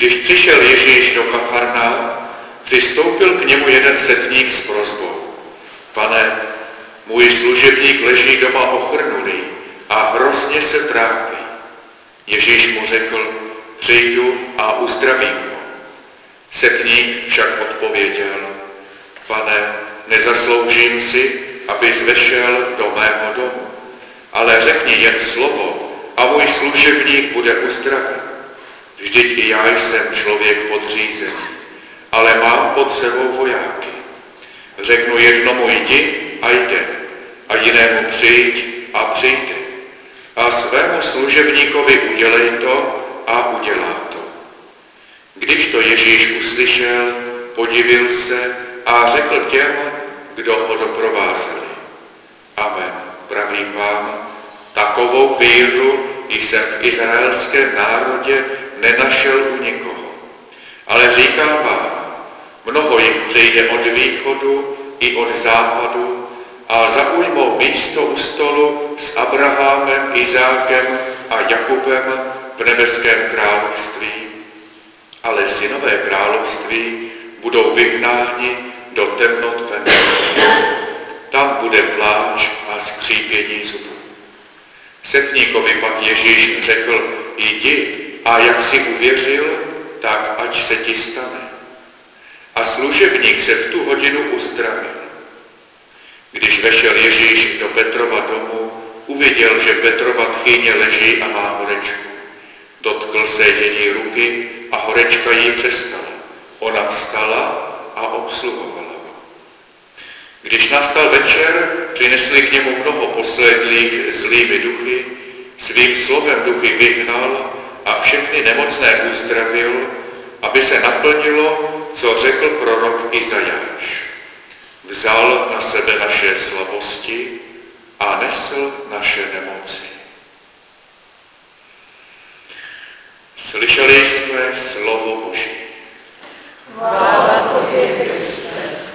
Když přišel Ježíš do Kafarnaum, přistoupil k němu jeden setník s prosbou. Pane, můj služebník leží doma ochrnulý a hrozně se trápí. Ježíš mu řekl, přijdu a uzdravím ho. Setník však odpověděl, Pane, nezasloužím si, abys vešel do mého domu, ale řekni jen slovo a můj služebník bude uzdraven. Vždyť i já jsem člověk podřízený, ale mám pod sebou vojáky. Řeknu jednomu jdi a jde, a jinému přijď a přijde. A svému služebníkovi udělej to a udělá to. Když to Ježíš uslyšel, podivil se a řekl těm, kdo ho doprovázeli. Amen, pravím vám, takovou víru jsem v izraelském národě nenašel u nikoho. Ale říkám vám, mnoho jich přijde od východu i od západu a zaujmou místo u stolu s Abrahamem, Izákem a Jakubem v nebeském království. Ale synové království budou vyhnáni do temnot ven. Tam bude pláč a skřípění zubů. Setníkovi pak Ježíš řekl, jdi a jak jsi uvěřil, tak ať se ti stane. A služebník se v tu hodinu uzdravil. Když vešel Ježíš do Petrova domu, uviděl, že Petrova tchýně leží a má horečku. Dotkl se její ruky a horečka jí přestala. Ona vstala a obsluhovala ho. Když nastal večer, přinesli k němu mnoho posledlých zlými duchy, svým slovem duchy vyhnal a všechny nemocné uzdravil, aby se naplnilo, co řekl prorok Izajáš. Vzal na sebe naše slabosti a nesl naše nemoci. Slyšeli jsme slovo Boží. Chvála tobě, Kriste.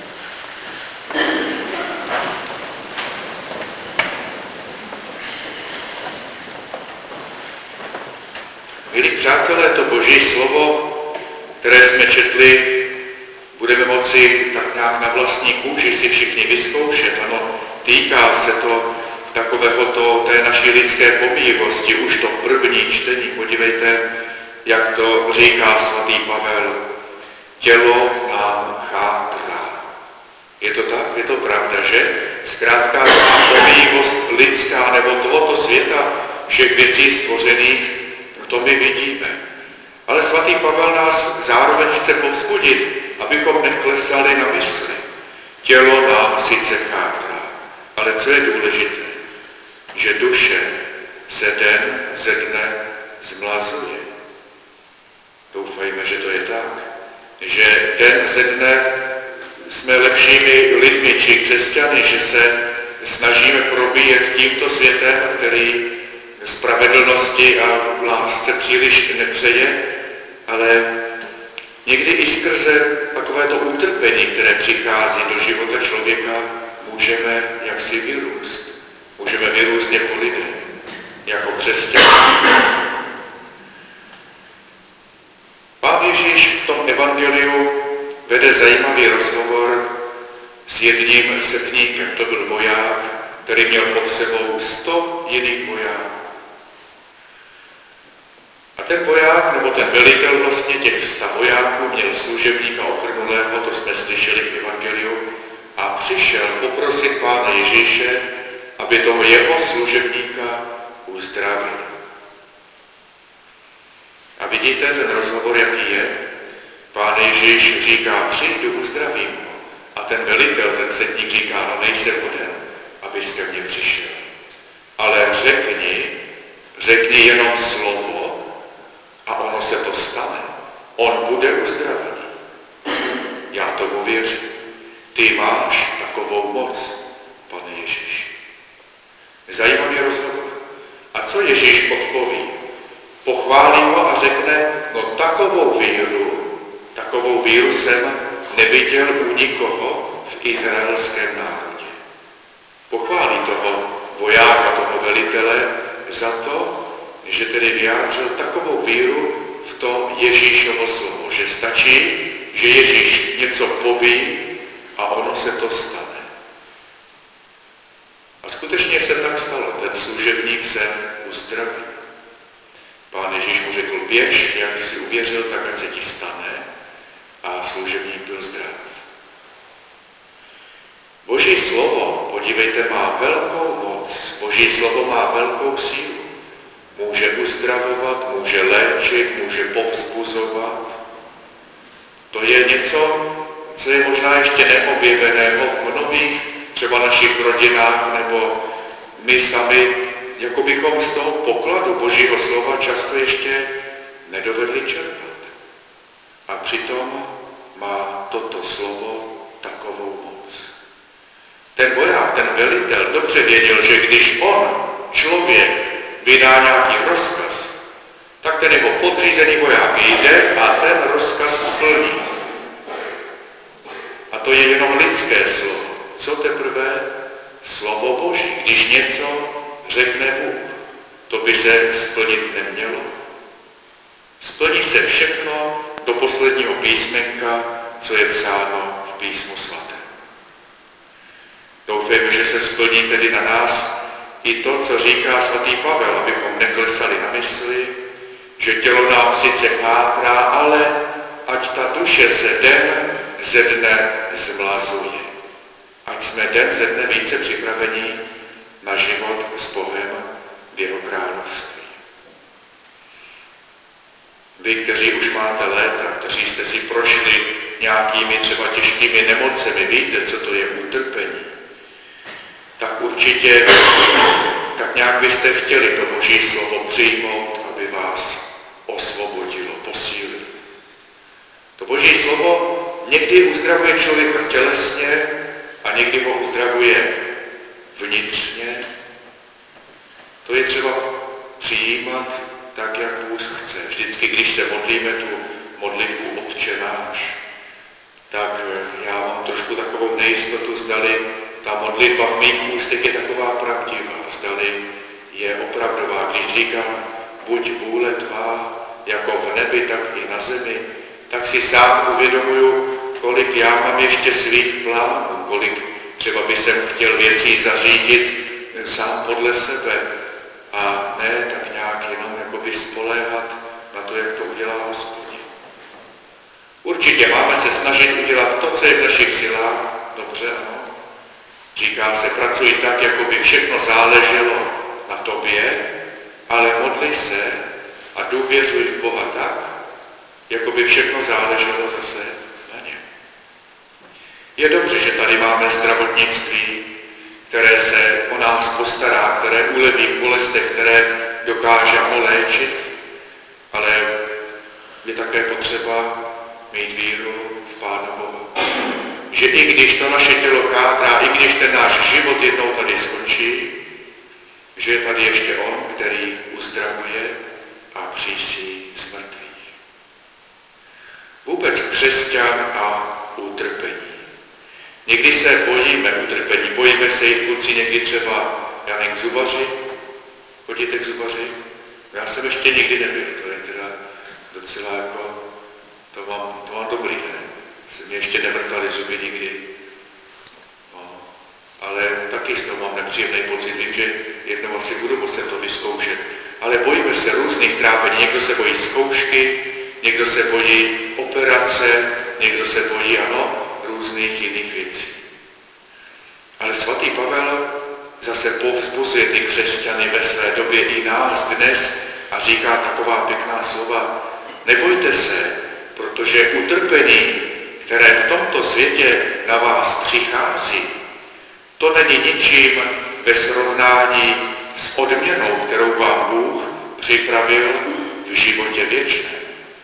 Milí přátelé, to Boží slovo, které jsme četli, budeme moci tak nějak na vlastní kůži si všichni vyzkoušet. Ano, týká se to té naší lidské pomíjivosti, už to první čtení. Podívejte, jak to říká svatý Pavel. Tělo nám chátrá. Je to tak? Je to pravda, že? Zkrátka pomíjivost lidská nebo tohoto světa, všech věcí stvořených, to my vidíme. Ale svatý Pavel nás zároveň chce povzbudit, abychom neklesali na mysli. Tělo nám sice chátrá, ale co je důležité, že duše se den ze dne zmlazuje. Doufajme, že to je tak. Že den ze dne jsme lepšími lidmi či křesťany, že se snažíme probíjet tímto světem, který spravedlnosti a lásce příliš nepřeje, ale někdy i skrze takovéto utrpení, které přichází do života člověka, můžeme jaksi vyrůst. Můžeme vyrůst jako lidé, jako křesťané. Pán Ježíš v tom evangeliu vede zajímavý rozhovor s jedním setníkem. To byl voják, který měl pod sebou 100 jiných vojáků. A ten voják, nebo ten velitel vlastně těch 100 vojáků měl služebníka ochrnulého, to jsme slyšeli v evangeliu, a přišel poprosit Pána Ježíše, aby toho jeho služebníka uzdravil. A vidíte ten rozhovor, jaký je? Pán Ježíš říká, přijdu, uzdravím ho. A ten velitel, ten setník říká, no nejsem hoden, abys ke mně přišel. Ale řekni jenom slovo a ono se to stane. On bude uzdravený. Já tomu věřím. Ty máš takovou moc, Pane Ježíš. Zajímavý rozhovor. A co Ježíš odpoví? Pochválí ho a řekne, no takovou víru jsem neviděl u nikoho v izraelském národě. Pochválí toho vojáka, toho velitele za to, že tedy vyjádřil takovou víru v to Ježíšovo slovo, že stačí, že Ježíš něco poví a ono se to stane. A skutečně se tak stalo. Ten služebník se uzdravil. Pán Ježíš mu řekl, běž, jak jsi uvěřil, tak ať se ti stane. A služebník byl zdrav. Boží slovo, podívejte, má velkou moc. Boží slovo má velkou sílu. Může uzdravovat, může léčit, může povzbuzovat. To je něco, co je možná ještě neobjeveného v mnohých, třeba našich rodinách, nebo my sami, jako bychom z toho pokladu Božího slova často ještě nedovedli čerpat. A přitom má toto slovo takovou moc. Ten voják, ten velitel dobře věděl, že když on, člověk, vydá nějaký rozkaz, tak ten jeho podřízený voják jde a ten rozkaz splní. A to je jenom lidské slovo. Co teprve slovo Boží? Když něco řekne Bůh, to by se splnit nemělo. Splní se všechno do posledního písmenka, co je psáno v písmu svatém. Doufejme, že se splní tedy na nás i to, co říká svatý Pavel, abychom neklesali na mysli, že tělo nám sice chátrá, ale ať ta duše se den ze dne zmlazuje. Ať jsme den ze dne více připraveni na život s Bohem v jeho království. Vy, kteří už máte léta, kteří jste si prošli nějakými třeba těžkými nemocemi, víte, co to je utrpení, tak určitě tak nějak byste chtěli to Boží slovo přijmout, aby vás osvobodilo, posílilo. To Boží slovo někdy uzdravuje člověka tělesně a někdy ho uzdravuje vnitřně. To je třeba přijímat tak, jak Bůh chce. Vždycky, když se modlíme tu modlitbu Otče náš, tak já mám trošku takovou nejistotu, zdali ta modlitba v mých ústech je taková pravdivá, zdali je opravdová. Když říkám, buď vůle tvá, jako v nebi, tak i na zemi, tak si sám uvědomuju, kolik já mám ještě svých plánů, kolik třeba by jsem chtěl věcí zařídit sám podle sebe a ne tak nějak jenom jakoby spoléhat na to, jak to udělá Hospodin. Určitě máme se snažit udělat to, co je v našich silách, dobře, ano. Říká se, pracuj tak, jako by všechno záleželo na tobě, ale modli se a důvěřuj v Boha tak, jako by všechno záleželo zase na něm. Je dobře, že tady máme zdravotnictví, které se o nás postará, které uleví v bolestech, které dokáže léčit, ale je také potřeba mít víru v Pána Boha. Že i když to naše tělo chátrá, i když ten náš život jednou tady skončí, že je tady ještě On, který uzdravuje a přísí z mrtvých. Vůbec křesťan a utrpení. Někdy se bojíme utrpení, bojíme se jich kluci, někdy třeba, já nevím, k zubaři. Chodíte k zubaři? Já jsem ještě nikdy nebyl, to je teda docela jako, to mám dobrý, ne? Se mě ještě nevrtali zuby nikdy. No. Ale taky z toho mám nepříjemný pocit, vím, že jednou asi budu muset to vyzkoušet. Ale bojíme se různých trápení, někdo se bojí zkoušky, někdo se bojí operace, někdo se bojí, ano, různých jiných věcí. Ale svatý Pavel zase povzbuzuje ty křesťany ve své době i nás dnes a říká taková pěkná slova. Nebojte se, protože utrpení, které v tomto světě na vás přichází, to není ničím ve srovnání s odměnou, kterou vám Bůh připravil v životě věčném.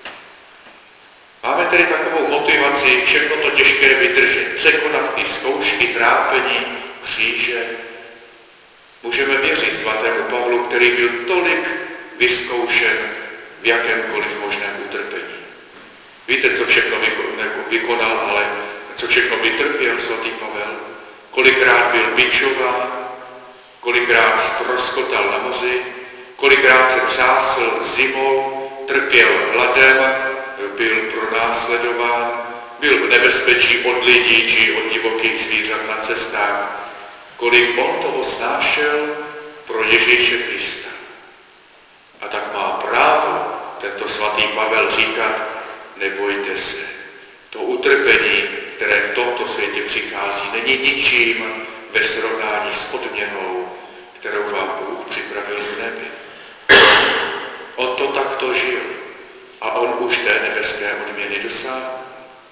Máme tedy takovou motivaci všechno to těžké vydržet, překonat i zkoušky, trápení, kříže. Můžeme věřit svatému Pavlu, který byl tolik vyzkoušen v jakémkoliv možném utrpení. Víte, co všechno vykonal, ale co všechno vytrpěl svatý Pavel? Kolikrát byl bičován, kolikrát ztroskotal na moři, kolikrát se třásl zimou, trpěl hladem, byl pronásledován, byl v nebezpečí od lidí či od divokých zvířat na cestách. Kolik on toho snášel pro Ježíše Krista. A tak má právo tento svatý Pavel říkat, nebojte se. To utrpení, které v tomto světě přichází, není ničím ve srovnání s odměnou, kterou vám Bůh připravil v nebi. On to takto žil a on už té nebeské odměny dosáhl.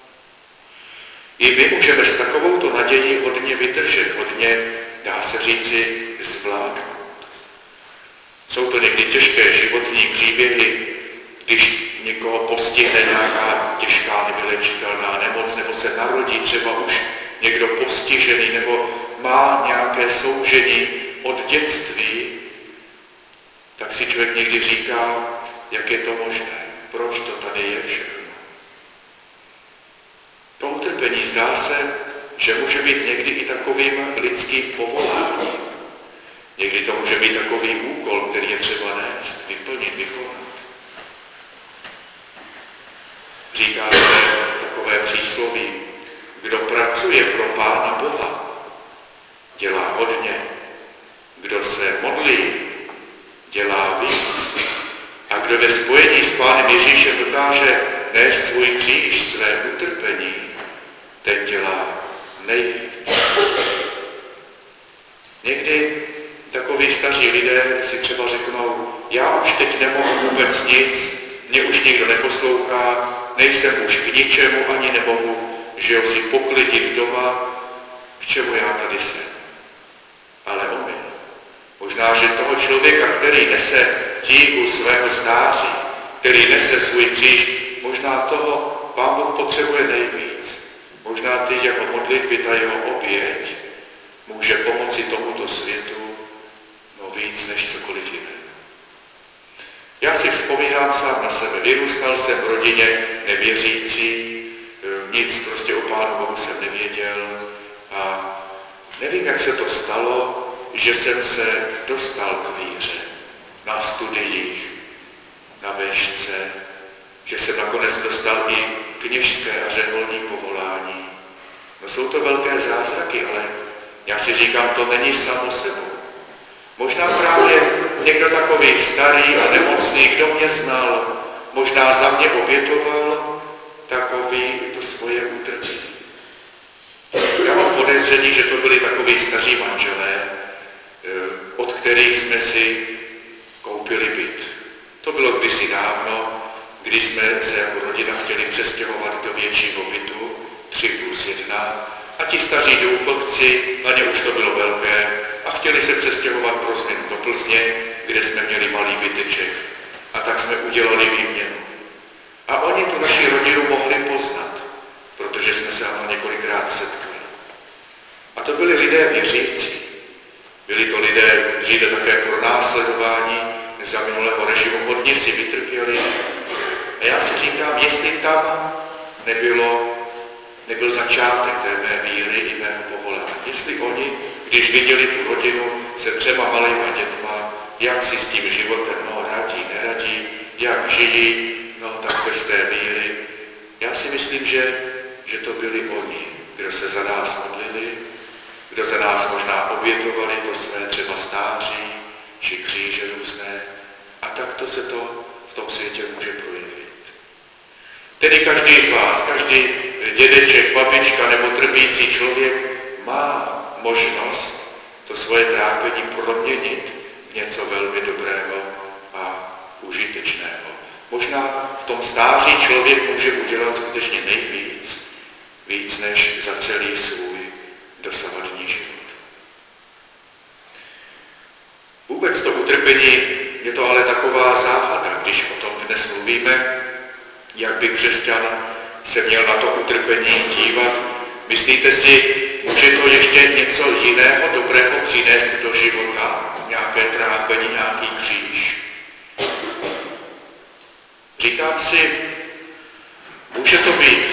I my můžeme s takovouto nadějí hodně vydržet, hodně, dá se říci, zvládnout. Jsou to někdy těžké životní příběhy, když někoho postihne nějaká těžká nevylečitelná nemoc, nebo se narodí třeba už někdo postižený, nebo má nějaké soužení od dětství, tak si člověk někdy říká, jak je to možné, proč to tady je všechno. To utrpení zdá se, že může být někdy i takovým lidským povoláním. Někdy to může být takový úkol, který je třeba nést, vyplnit, vykonat. Říká se takové přísloví, kdo pracuje pro Pána Boha, dělá hodně. Kdo se modlí, dělá víc. A kdo ve spojení s Pánem Ježíšem dokáže nést svůj kříž, své utrpení, ten dělá nejvíc. Někdy takoví staří lidé si třeba řeknou, já už teď nemohu vůbec nic, mě už nikdo neposlouchá, nejsem už k ničemu, ani nemohu, že jo, si poklidit doma, k čemu já tady jsem. Ale omyl. Možná, že toho člověka, který nese tíhu svého stáří, který nese svůj kříž, možná toho Pán Bůh potřebuje nejvíc. Možná ty jeho modlitby, ta jeho oběť může pomoci tomuto světu víc než cokoliv jiné. Já si vzpomínám sám na sebe. Vyrůstal jsem v rodině nevěřící, nic prostě o Pánu Bohu jsem nevěděl a nevím, jak se to stalo, že jsem se dostal k víře na studiích, na vešce, že jsem nakonec dostal i kněžské a řeholní povolání. No jsou to velké zázraky, ale já si říkám, to není samo sebou. Možná právě někdo takový starý a nemocný, kdo mě znal, možná za mě obětoval takový to svoje utrpení. Já mám podezření, že to byli takoví staří manželé, od kterých jsme si koupili byt. To bylo kdysi dávno, když jsme se jako rodina chtěli přestěhovat do většího bytu, 3+1, a ti staří důchodci, na ně už to bylo velké, a chtěli se přestěhovat pro změnu do Plzně, kde jsme měli malý byteček. A tak jsme udělali výměnu. A oni tu naši rodinu mohli poznat, protože jsme se ano několikrát setkali. A to byli lidé věřící. Byli to lidé, kteří jde také pro následování za minulého režimu, hodně si vytrpěli. A já si říkám, jestli tam nebyl začátek té mé víry i mého povolání. Jestli oni, když viděli tu rodinu se 3 malýma dětma, jak si s tím životem radí, neradí, jak žijí, tak bez té víry. Já si myslím, že to byli oni, kdo se za nás modlili, kdo za nás možná obětovali to své třeba stáří, či kříže různé. A takto se to v tom světě může projevit. Tedy každý z vás, každý dědeček, babička nebo trpící člověk má možnost to svoje trápení proměnit v něco velmi dobrého a užitečného. Možná v tom stáří člověk může udělat skutečně nejvíc, víc než za celý svůj dosavadní život. Vůbec to utrpení je to ale taková záhada, když o tom dnes mluvíme, jak by křesťan se měl na to utrpení dívat. Myslíte si, může to ještě něco jiného dobrého přinést do života? Nějaké trápení, nějaký kříž? Říkám si, může to být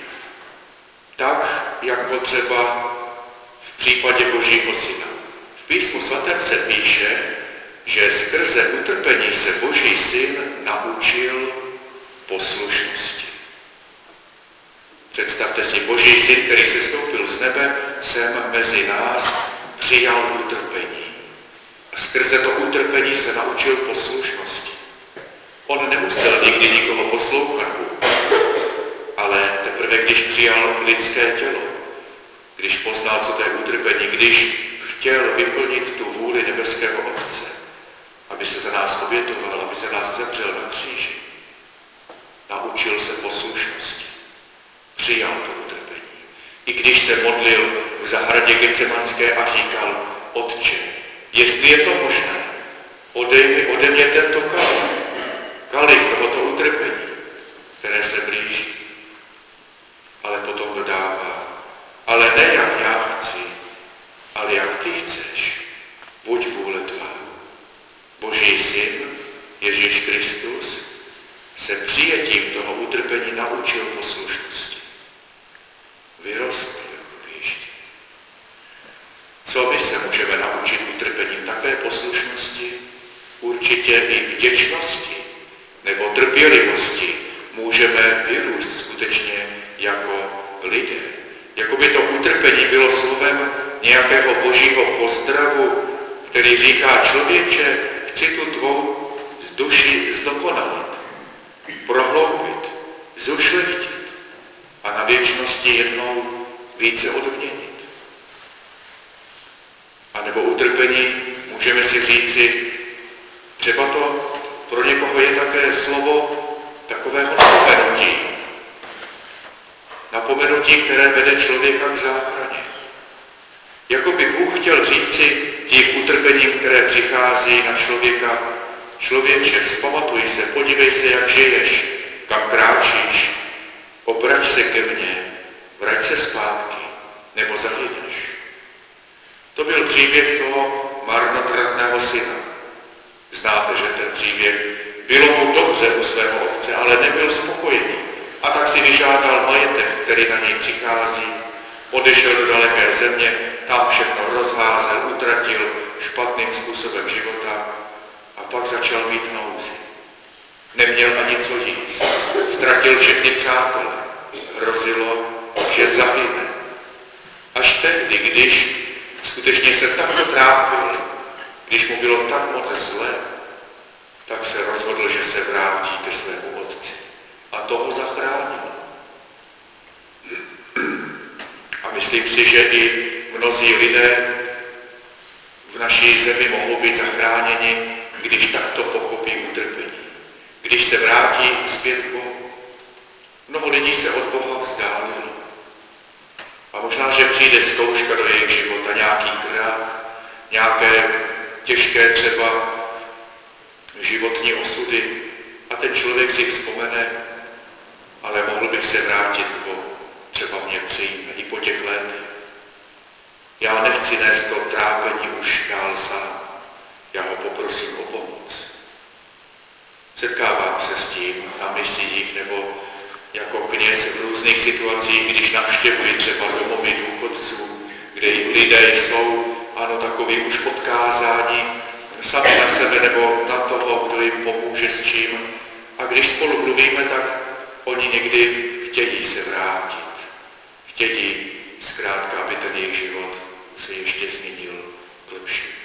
tak, jako třeba v případě Božího syna. V Písmu svatém se píše, že skrze utrpení se Boží syn naučil poslušnosti. Představte si, Boží syn, který se stoupil z nebe, sem mezi nás přijal utrpení. A skrze to utrpení se naučil poslušnosti. On nemusel nikdy nikoho poslouchat, ale teprve když přijal lidské tělo, když poznal, co to je utrpení, když chtěl vyplnit tu vůli nebeského Otce, aby se za nás obětoval, aby za nás zemřel na kříži, naučil se poslušnosti. Přijal to utrpení. I když se modlil v zahradě Getsemanské a říkal: Otče, jestli je to možné, odej ode mě tento kalich tohoto utrpení, které se blíží. Ale potom dodává: ale ne jak já chci, ale jak ty chceš, buď vůle tvá. Boží syn, Ježíš Kristus, se přijetím toho utrpení naučil poslušnosti. Vyrostl jako ještě. Co my se můžeme naučit utrpením? Také poslušnosti, určitě i vděčnosti nebo trpělivosti můžeme vyrůst skutečně jako lidé. Jako by to utrpení bylo slovem nějakého božího pozdravu, který říká: člověče, chci tu tvou duši zdokonalit, prohloubit, zušlechtit a na věčnosti jednou více odměnit. A nebo utrpení můžeme si říci, třeba to pro někoho je také slovo takového napomenutí. Napomenutí, které vede člověka k záchraně. Jako by Bůh chtěl říci tím utrpením, které přichází na člověka: člověče, vzpamatuj se, podívej se, jak žiješ, kam kráčíš, obrať se ke mně, vrať se zpátky, nebo zahyneš. To byl příběh toho marnotratného syna. Znáte, že ten příběh, bylo mu dobře u svého otce, ale nebyl spokojený. A tak si vyžádal majetek, který na něj přichází, odešel do daleké země, tam všechno rozházel, utratil špatným způsobem života a pak začal mít nouzi. Neměl ani co jíst, ztratil všechny přátele, hrozilo, že zahyne. Až tehdy, když skutečně se takto trápil, když mu bylo tak moc zle, tak se rozhodl, že se vrátí ke svému otci. A to ho zachránilo. A myslím si, že i mnozí lidé v naší zemi mohou být zachráněni, když takto pochopí utrpení. Když se vrátí zpět k Bohu. Mnoho lidí se od Boha vzdálilo. A možná, že přijde zkouška do jejich života, nějaký krach, nějaké těžké třeba životní osudy. A ten člověk si vzpomene, ale mohl bych se vrátit k Bohu. Třeba mě přijme i po těch letech. Já nechci nést to trápení už dál sám. Já ho poprosím o pomoc. Setkávám se s tím na misiích nebo jako kněz v různých situacích, když navštěvuji třeba domovy důchodců, kde lidé jsou, ano, takový už odkázáni sami na sebe nebo na toho, kdo jim pomůže s čím. A když spolu mluvíme, tak oni někdy chtějí se vrátit. Chtějí zkrátka, aby ten jejich život se ještě změnil k lepšímu.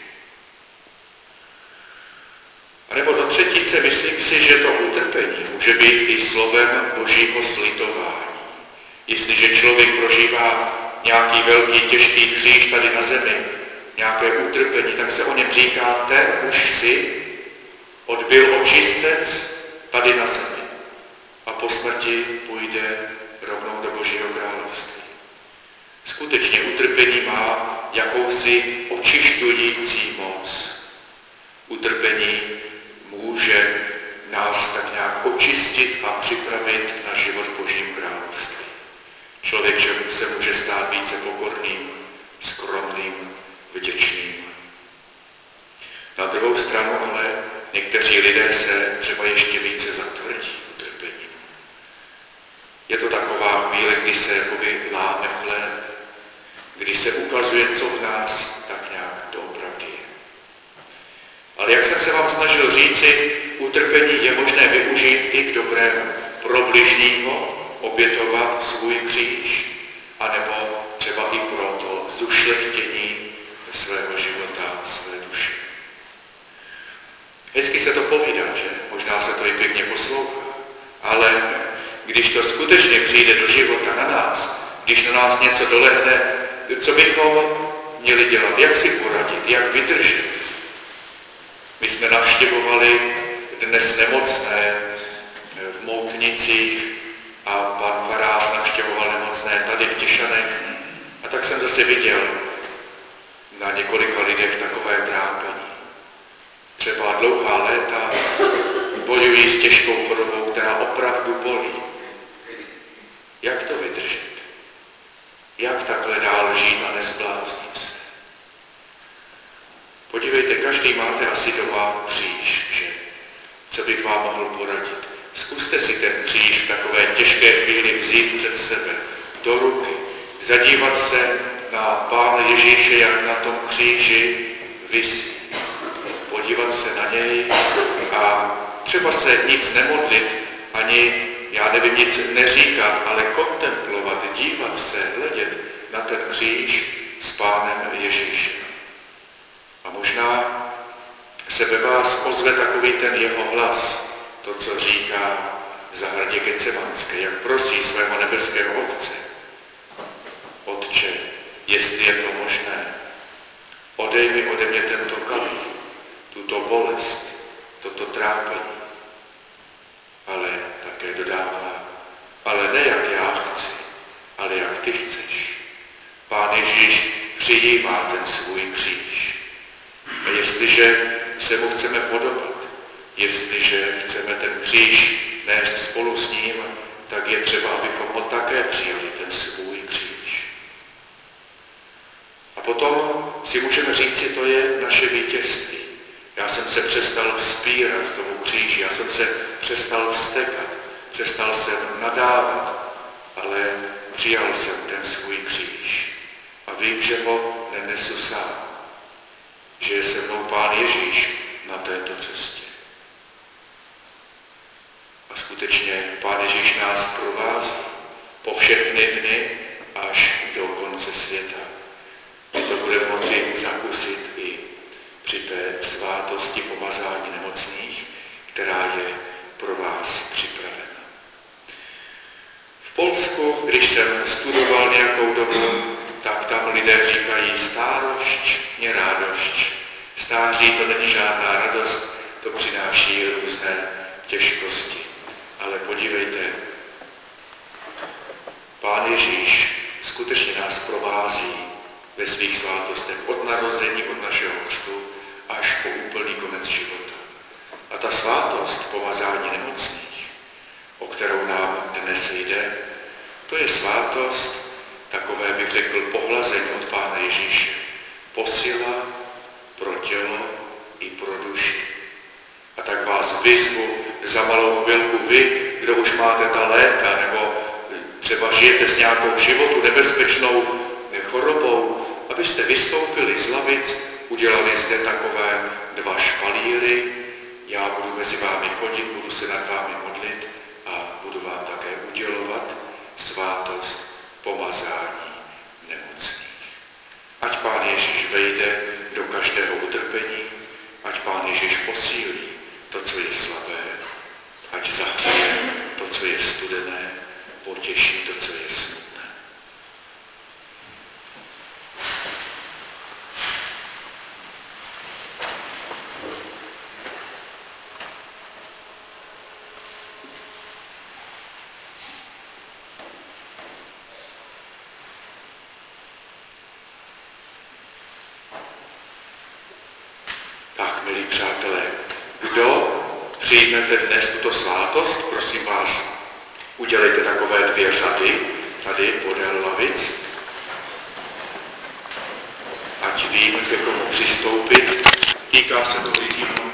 A nebo do třetice, myslím si, že to utrpení může být i slovem božího slitování. Jestliže člověk prožívá nějaký velký, těžký kříž tady na zemi, nějaké utrpení, tak se o něm říká: ten už si odbyl očistec tady na zemi a po smrti půjde rovnou do Božího království. Skutečně utrpení má jakousi očišťující moc. Utrpení může nás tak nějak očistit a připravit na život v Božím království. Člověk se může stát více pokorným, skromným, vděčným. Na druhou stranu ale někteří lidé se třeba ještě více zatvrdí utrpením. Je to taková chvíle, kdy se jakoby láme chléb, kdy se ukazuje, co v nás tak nějak doopravdy je. Ale jak jsem se vám snažil říci, utrpení je možné využít i k dobrému. Pro bližního obětovat svůj kříž, anebo třeba i pro to zušlechtění svého života, své duše. Hezky se to povídá, že? Možná se to i pěkně poslouchá, ale když to skutečně přijde do života na nás, když na nás něco dolehne, co bychom měli dělat, jak si poradit, jak vydržet. My jsme navštěvovali dnes nemocné v Moutnicích a pan farář navštěvoval nemocné tady v Těšanech. A tak jsem zase viděl na několika lidech takové trápení. Třeba dlouhá léta bojují s těžkou chorobou, která opravdu bolí. Jak to vydržet? Jak takhle dál žít a nezbláznit se? Podívejte, každý máte asi doma kříž, že? Co bych vám mohl poradit? Zkuste si ten kříž v takové těžké chvíli vzít před sebe, do ruky, zadívat se na Pána Ježíše, jak na tom kříži visí. Podívat se na něj a třeba se nic nemodlit, ani, já nevím, nic neříkat, ale kontemplovat, dívat se, hledět na ten kříž s Pánem Ježíšem. A možná se ve vás ozve takový ten jeho hlas, to, co říká v zahradě Getsemanské, jak prosí svého nebeského Otce. Otče, jestli je to možné, odej mi ode mě tento kalich, tuto bolest, toto trápení. Ale také dodává, ale ne jak já chci, ale jak ty chceš. Pán Ježíš přijímá ten svůj kříž. A jestliže se mu chceme podobat, jestliže chceme ten kříž nést spolu s ním, tak je třeba, abychom ho také přijali, ten svůj kříž. A potom si můžeme říct, že to je naše vítězství. Já jsem se přestal vzpírat tomu kříži, já jsem se přestal vztekat, přestal jsem nadávat, ale přijal jsem ten svůj kříž. A vím, že ho nenesu sám, že je se mnou Pán Ježíš na této cestě. A skutečně Pán Ježíš nás provází po všechny dny až do konce světa. My to budeme moci zakusit i při té svátosti pomazání nemocných, která je pro vás připravena. V Polsku, když jsem studoval nějakou dobu, tak tam lidé říkají stárošť, nie rádošť. Stáří to není žádná radost, to přináší různé těžkosti. Ale podívejte, Pán Ježíš skutečně nás provází ve svých svátostech od narození, od našeho křtu až po úplný konec života. A ta svátost pomazání nemocných, o kterou nám dnes jde, to je svátost takové, bych řekl, pohlazení od Pána Ježíše. Posila pro tělo i pro duši. A tak vás vyzvu za malou chvilku vy, kdo už máte ta léta, nebo třeba žijete s nějakou životu nebezpečnou chorobou, abyste vystoupili z lavic, udělali zde takové 2 špalíry, já budu mezi vámi chodit, budu se nad vámi modlit a budu vám také udělovat svátost pomazání nemocných. Ať Pán Ježíš vejde do každého utrpení, ať Pán Ježíš posílí to, co je slabé, ať zahřeje to, co je studené, potěší to, co je smutné. Tak, milí přátelé, kdo přijmete dnes tuto svátost, prosím vás, udělejte takové 2 řady, tady podél lavic, ať vím, ke komu přistoupit. Týká se to lidí